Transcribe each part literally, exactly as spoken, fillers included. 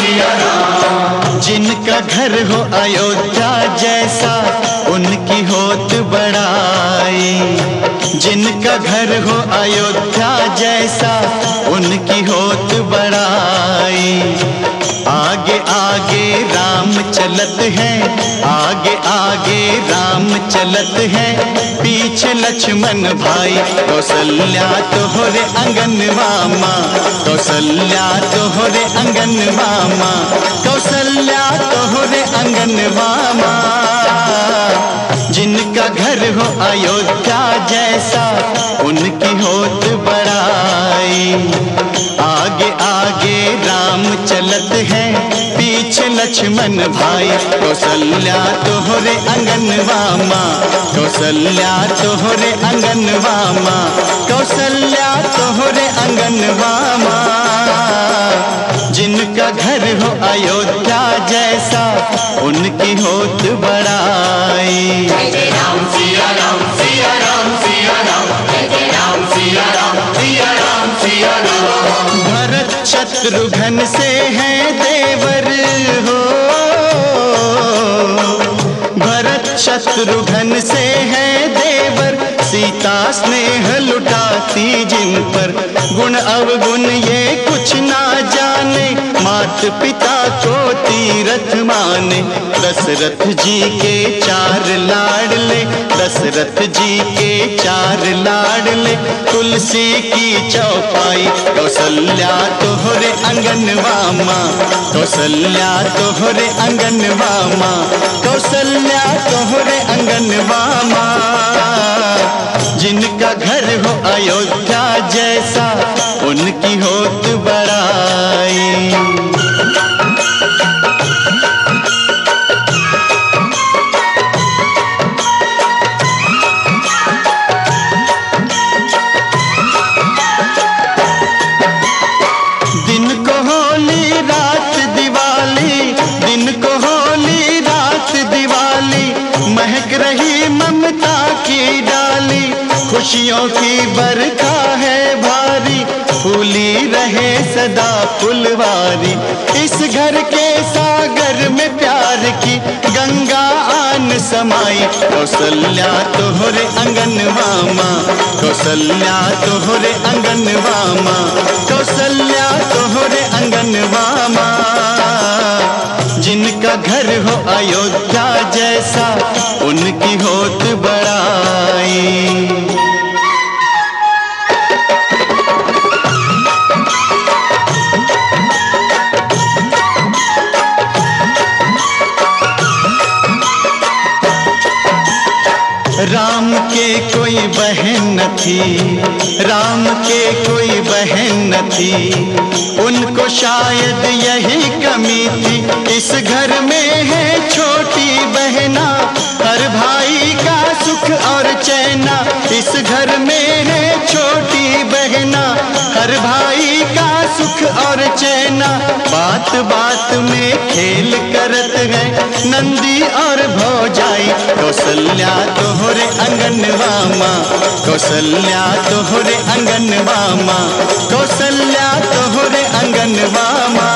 जिनका घर हो अयोध्या जैसा उनकी होत बड़ाई, जिनका घर हो अयोध्या जैसा उनकी होत बड़ाई। आगे आगे राम चलत है, आगे आगे राम चलत है, पीछे लक्ष्मण भाई। कौशल्या तोहरे अंगनवा माँ, कौशल्या तोहरे अंगनवा माँ, कौशल्या तोहरे अंगनवा माँ। जिनका घर हो अयोध्या जैसा उनकी होत बड़ाई। आगे आगे राम चलत है, पीछे लक्ष्मण भाई। कौशल्या तोहरे अंगनवा माँ, कौशल्या तोहरे अंगनवा माँ, कौशल्या तोहरे अंगनवा माँ। जिनका घर हो अयोध्या जैसा उनकी होत बड़ाई। जय जय राम सिया राम सिया राम सिया राम, जय जय राम सिया राम सिया राम सिया राम। भरत शत्रुघ्न से है देवर हो, भरत शत्रुघ्न से है देवर। सीता स्नेह लुटाती जिन पर, गुण अवगुण ये कुछ ना जाने। मात पिता को तीरथ माने, दशरथ जी के चार लाडले, दशरथ जी के चार लाडले। तुलसी की चौपाई, कौशल्या तोहरे अंगनवा माँ, कौशल्या तोहरे अंगनवा माँ, कौशल्या तोहरे अंगनवा माँ। जिनका घर हो अयोध्या जैसा उनकी होत बड़ाई। दिन को होली रात दिवाली, दिन को होली रात दिवाली। महक रही ममता की डाली, खुशियों की बरखा है भारी। फूली रहे सदा फुलवारी, इस घर के सागर में प्यार की गंगा आन समाई। कौशल्या तोहरे अंगनवा माँ, कौशल्या तोहरे अंगनवा माँ, कौशल्या तोहरे अंगनवा माँ। जिनका घर हो अयोध्या जैसा उनकी होत बड़ाई। राम के कोई बहन न थी, राम के कोई बहन न थी। उनको शायद यही कमी थी, इस घर में है छोटी बहना। हर भाई का सुख और चैना, इस घर में है छोटी बहना। हर भाई का सुख और चैना, बात बात में खेल करत है नंदी और भौजाई। कौशल्या तोहरे अंगनवा माँ, कौशल्या तोहरे अंगनवा माँ, कौशल्या तोहरे अंगनवा माँ।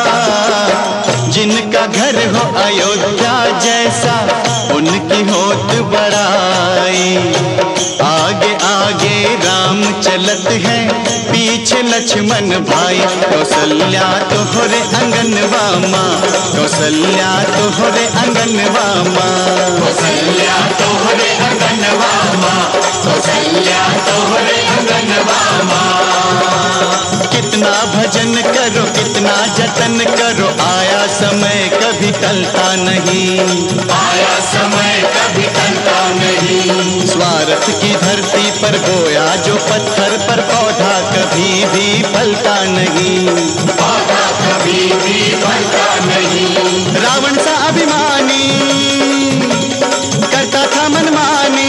जिनका घर हो अयोध्या जैसा उनकी होत बड़ाई। आगे आगे राम चलत है, पीछे लक्ष्मण भाई। कौशल्या तोहरे अंगनवा माँ, कौशल्या तोहरे अंगनवा माँ, कौशल्या तोहरे अंगनवा माँ, कौशल्या तोहरे अंगनवा माँ। कितना भजन करो कितना जतन करो, आया समय कभी टलता नहीं, आया समय कभी टलता नहीं। स्वार्थ की धरती पर बोया जो पत्थर पर पौधा कभी भी फलता नहीं, पौधा कभी भी फलता नहीं। रावण सा अभिमानी करता था मनमानी,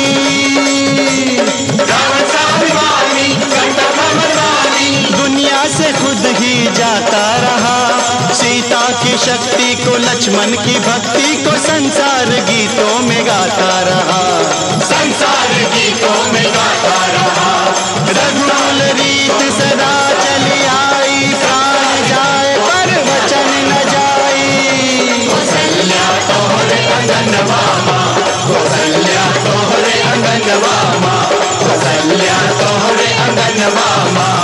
रावण सा अभिमानी करता था मनमानी। दुनिया से खुद ही जाता रहा। सीता की शक्ति को लक्ष्मण की भक्ति को संसार गीतों में गाता रहा, संसार गीतों में गाता रहा। रघुकुल रीत सदा चली आई, प्राण जाए पर वचन न जाए। जलवा माँ